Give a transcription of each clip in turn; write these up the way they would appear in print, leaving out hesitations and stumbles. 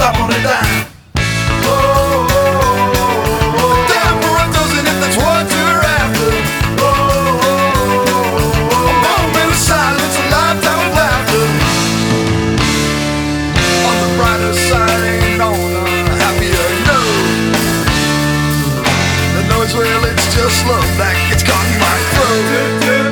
hop on a dime. The dime for a dozen if that's what you're after. A moment of silence, a lifetime of laughter. On the brighter side, ain't on a happier note. The noise, well, it's just love that gets caught in my throat.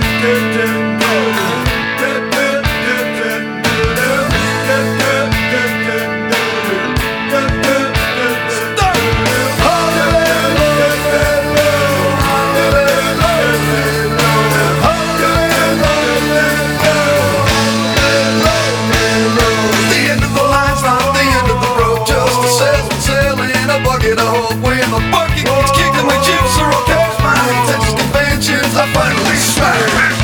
Bucket of hope when the bucket gets kicked and my chips are all cash. My intentions, conventions, I finally smack.